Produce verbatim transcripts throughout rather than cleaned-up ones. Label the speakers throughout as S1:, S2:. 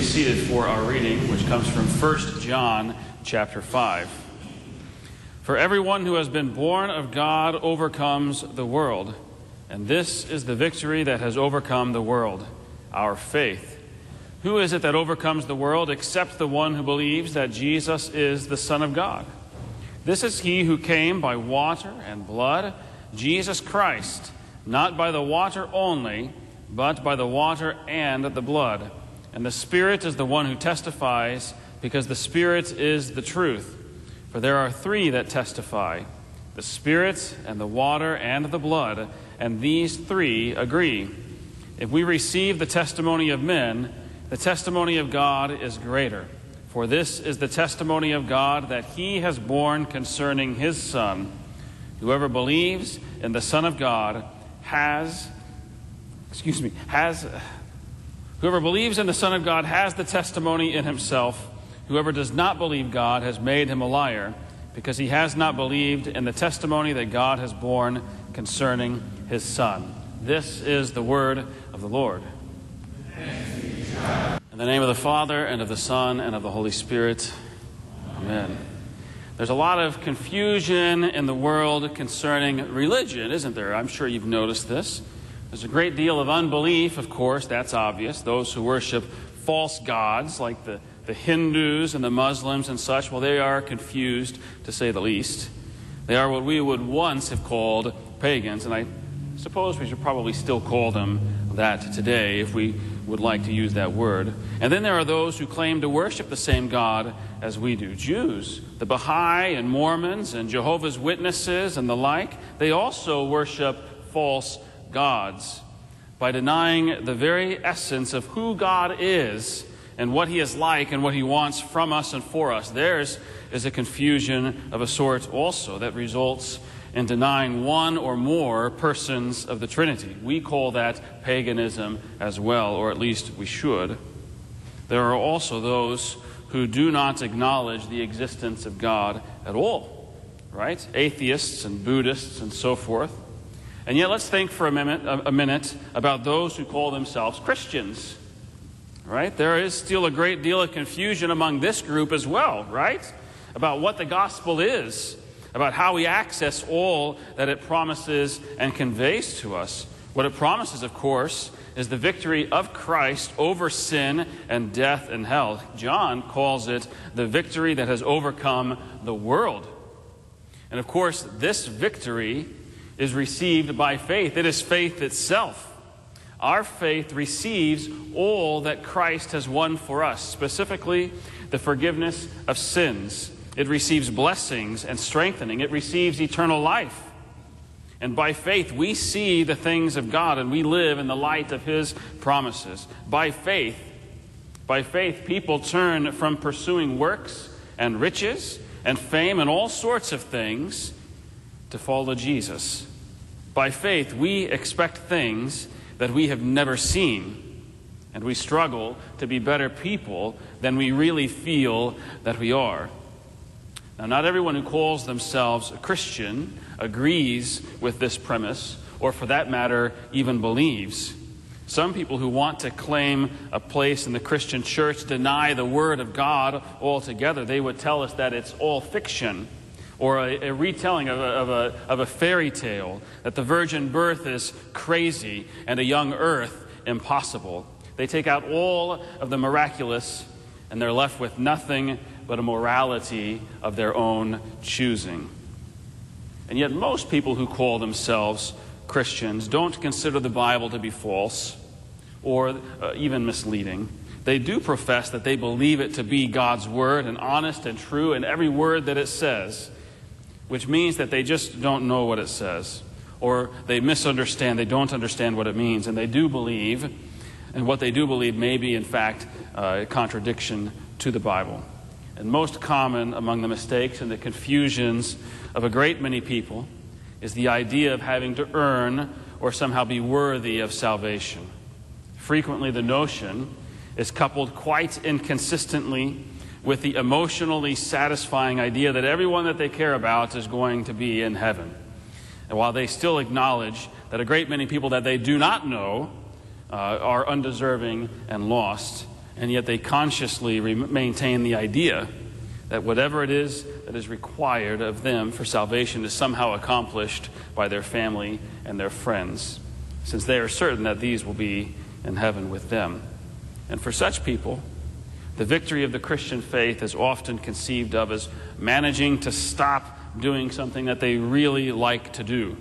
S1: seated for our reading, which comes from First John chapter five. For everyone who has been born of God overcomes the world, and this is the victory that has overcome the world, our faith. Who is it that overcomes the world except the one who believes that Jesus is the Son of God? This is he who came by water and blood, Jesus Christ, not by the water only, but by the water and the blood. And the Spirit is the one who testifies, because the Spirit is the truth. For there are three that testify, the Spirit and the water and the blood, and these three agree. If we receive the testimony of men, the testimony of God is greater. For this is the testimony of God, that he has borne concerning his Son. Whoever believes in the Son of God has, excuse me, has... Whoever believes in the Son of God has the testimony in himself. Whoever does not believe God has made him a liar, because he has not believed in the testimony that God has borne concerning his Son. This is the word of the Lord. In the name of the Father, and of the Son, and of the Holy Spirit. Amen. There's a lot of confusion in the world concerning religion, isn't there? I'm sure you've noticed this. There's a great deal of unbelief, of course, that's obvious. Those who worship false gods, like the, the Hindus and the Muslims and such, well, they are confused, to say the least. They are what we would once have called pagans, and I suppose we should probably still call them that today, if we would like to use that word. And then there are those who claim to worship the same God as we do. Jews, the Baha'i and Mormons and Jehovah's Witnesses and the like, they also worship false gods by denying the very essence of who God is and what he is like and what he wants from us and for us. Theirs is a confusion of a sort also that results in denying one or more persons of the Trinity. We call that paganism as well, or at least we should. There are also those who do not acknowledge the existence of God at all, right? Atheists and Buddhists and so forth. And yet let's think for a minute, a minute about those who call themselves Christians, right? There is still a great deal of confusion among this group as well, right? About what the gospel is, about how we access all that it promises and conveys to us. What it promises, of course, is the victory of Christ over sin and death and hell. John calls it the victory that has overcome the world. And of course, this victory is received by faith. It is faith itself. Our faith receives all that Christ has won for us, specifically the forgiveness of sins. It receives blessings and strengthening. It receives eternal life. And by faith, we see the things of God, and we live in the light of his promises. By faith, by faith, people turn from pursuing works and riches and fame and all sorts of things to follow Jesus. By faith, we expect things that we have never seen, and we struggle to be better people than we really feel that we are. Now, not everyone who calls themselves a Christian agrees with this premise, or for that matter, even believes. Some people who want to claim a place in the Christian church deny the Word of God altogether. They would tell us that it's all fiction, or a, a retelling of a, of, a, of a fairy tale, that the virgin birth is crazy and a young earth impossible. They take out all of the miraculous, and they're left with nothing but a morality of their own choosing. And yet most people who call themselves Christians don't consider the Bible to be false or uh, even misleading. They do profess that they believe it to be God's word and honest and true in every word that it says, which means that they just don't know what it says, or they misunderstand, they don't understand what it means, and they do believe, and what they do believe may be, in fact, uh, a contradiction to the Bible. And most common among the mistakes and the confusions of a great many people is the idea of having to earn or somehow be worthy of salvation. Frequently, the notion is coupled quite inconsistently with the emotionally satisfying idea that everyone that they care about is going to be in heaven. And while they still acknowledge that a great many people that they do not know uh, are undeserving and lost, and yet they consciously re- maintain the idea that whatever it is that is required of them for salvation is somehow accomplished by their family and their friends, since they are certain that these will be in heaven with them. And for such people, the victory of the Christian faith is often conceived of as managing to stop doing something that they really like to do.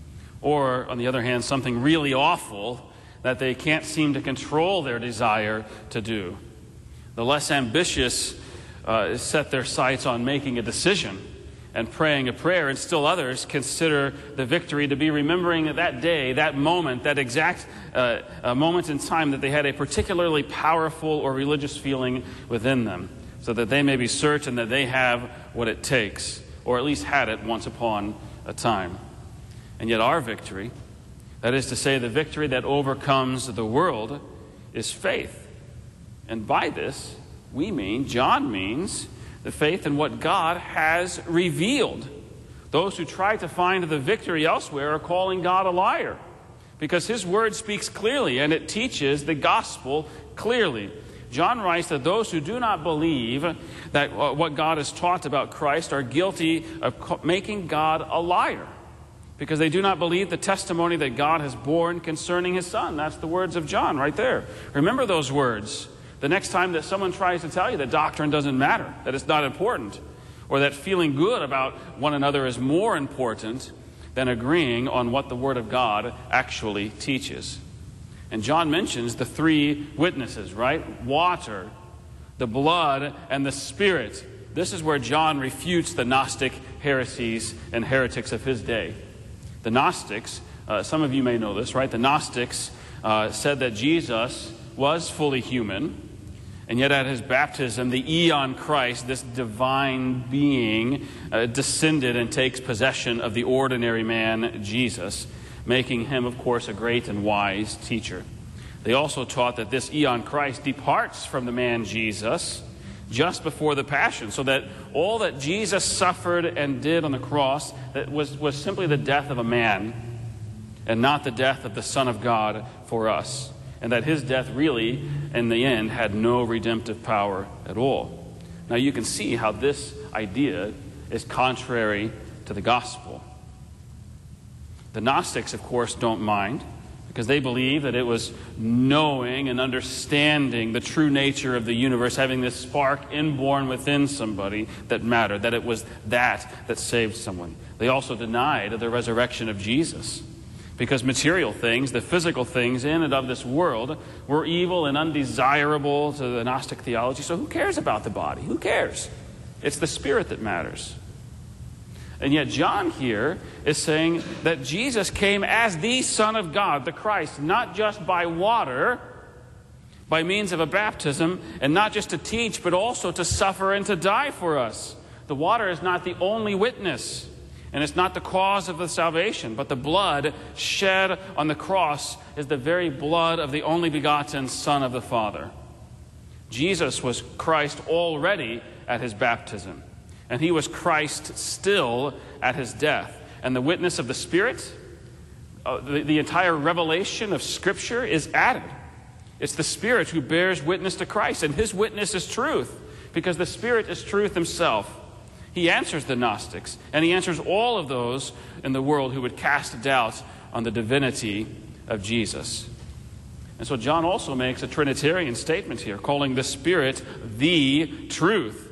S1: Or, on the other hand, something really awful that they can't seem to control their desire to do. The less ambitious uh, set their sights on making a decision and praying a prayer, and still others consider the victory to be remembering that day, that moment, that exact uh, uh, moment in time that they had a particularly powerful or religious feeling within them, so that they may be certain that they have what it takes, or at least had it once upon a time. And yet our victory, that is to say, the victory that overcomes the world, is faith. And by this, we mean, John means, the faith in what God has revealed. Those who try to find the victory elsewhere are calling God a liar, because his word speaks clearly and it teaches the gospel clearly. John writes that those who do not believe that what God has taught about Christ are guilty of making God a liar, because they do not believe the testimony that God has borne concerning his Son. That's the words of John right there. Remember those words. The next time that someone tries to tell you that doctrine doesn't matter, that it's not important, or that feeling good about one another is more important than agreeing on what the Word of God actually teaches. And John mentions the three witnesses, right? Water, the blood, and the Spirit. This is where John refutes the Gnostic heresies and heretics of his day. The Gnostics, uh, some of you may know this, right? The Gnostics uh, said that Jesus was fully human, and yet at his baptism, the Eon Christ, this divine being, uh, descended and takes possession of the ordinary man, Jesus, making him, of course, a great and wise teacher. They also taught that this Eon Christ departs from the man Jesus just before the Passion, so that all that Jesus suffered and did on the cross that was, was simply the death of a man and not the death of the Son of God for us. And that his death really, in the end, had no redemptive power at all. Now you can see how this idea is contrary to the gospel. The Gnostics, of course, don't mind, because they believe that it was knowing and understanding the true nature of the universe, having this spark inborn within somebody that mattered, that it was that that saved someone. They also denied the resurrection of Jesus, because material things, the physical things in and of this world, were evil and undesirable to the Gnostic theology. So who cares about the body? Who cares? It's the spirit that matters. And yet John here is saying that Jesus came as the Son of God, the Christ, not just by water, by means of a baptism, and not just to teach, but also to suffer and to die for us. The water is not the only witness, and it's not the cause of the salvation, but the blood shed on the cross is the very blood of the only begotten Son of the Father. Jesus was Christ already at his baptism, and he was Christ still at his death. And the witness of the Spirit, uh, the, the entire revelation of Scripture is added. It's the Spirit who bears witness to Christ, and his witness is truth, because the Spirit is truth himself. He answers the Gnostics, and he answers all of those in the world who would cast doubt on the divinity of Jesus. And so John also makes a Trinitarian statement here, calling the Spirit the truth.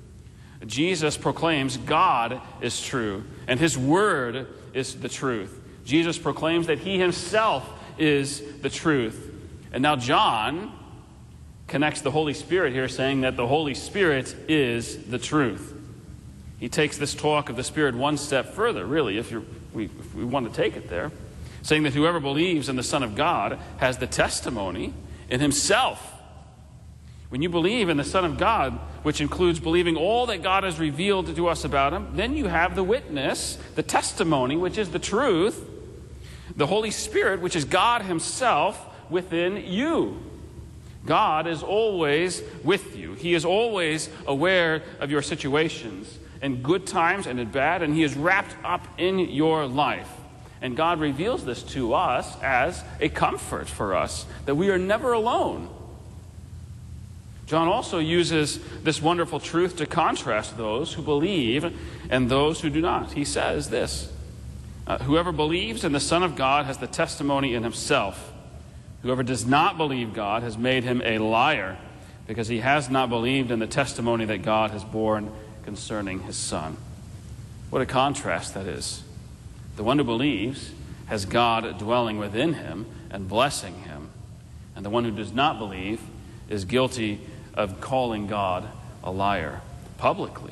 S1: Jesus proclaims God is true, and his word is the truth. Jesus proclaims that he himself is the truth. And now John connects the Holy Spirit here, saying that the Holy Spirit is the truth. He takes this talk of the Spirit one step further, really, if, you're, we, if we want to take it there, saying that whoever believes in the Son of God has the testimony in himself. When you believe in the Son of God, which includes believing all that God has revealed to us about him, then you have the witness, the testimony, which is the truth, the Holy Spirit, which is God himself within you. God is always with you. He is always aware of your situations, in good times and in bad, and he is wrapped up in your life. And God reveals this to us as a comfort for us, that we are never alone. John also uses this wonderful truth to contrast those who believe and those who do not. He says this, uh, whoever believes in the Son of God has the testimony in himself. Whoever does not believe God has made him a liar, because he has not believed in the testimony that God has borne concerning his Son. What a contrast that is. The one who believes has God dwelling within him and blessing him. And the one who does not believe is guilty of calling God a liar publicly.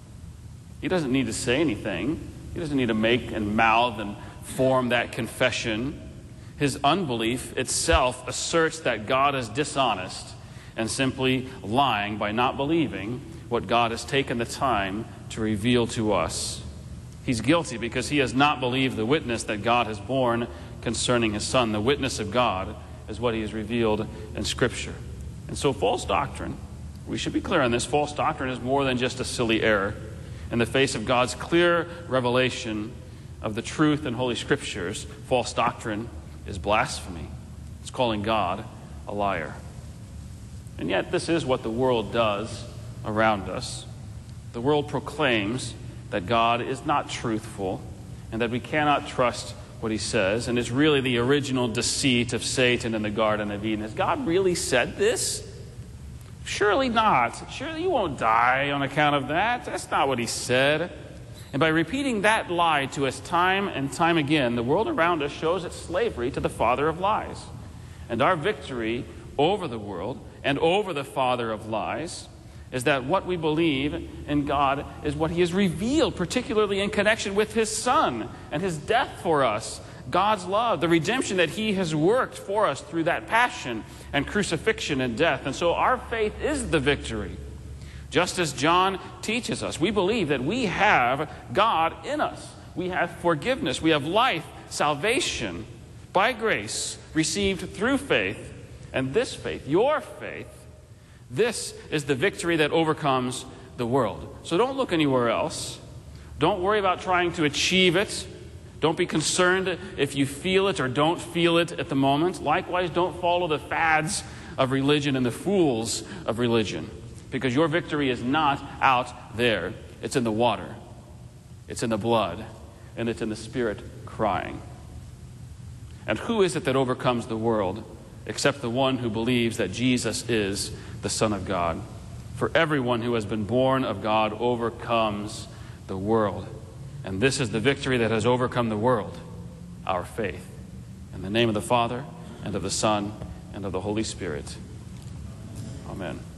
S1: He doesn't need to say anything. He doesn't need to make and mouth and form that confession. His unbelief itself asserts that God is dishonest and simply lying by not believing what God has taken the time to reveal to us. He's guilty because he has not believed the witness that God has borne concerning his Son. The witness of God is what he has revealed in Scripture. And so false doctrine, we should be clear on this, false doctrine is more than just a silly error. In the face of God's clear revelation of the truth in Holy Scriptures, false doctrine is blasphemy. It's calling God a liar. And yet this is what the world does around us. The world proclaims that God is not truthful and that we cannot trust what he says, and it's really the original deceit of Satan in the Garden of Eden. Has God really said this? Surely not. Surely you won't die on account of that. That's not what he said. And by repeating that lie to us time and time again, the world around us shows its slavery to the father of lies. And our victory over the world and over the father of lies is that what we believe in God is what he has revealed, particularly in connection with his Son and his death for us, God's love, the redemption that he has worked for us through that passion and crucifixion and death. And so our faith is the victory. Just as John teaches us, we believe that we have God in us. We have forgiveness. We have life, salvation by grace received through faith. And this faith, your faith, this is the victory that overcomes the world. So don't look anywhere else. Don't worry about trying to achieve it. Don't be concerned if you feel it or don't feel it at the moment. Likewise, don't follow the fads of religion and the fools of religion, because your victory is not out there. It's in the water. It's in the blood. And it's in the Spirit crying. And who is it that overcomes the world except the one who believes that Jesus is the Son of God? For everyone who has been born of God overcomes the world. And this is the victory that has overcome the world, our faith. In the name of the Father, and of the Son, and of the Holy Spirit. Amen.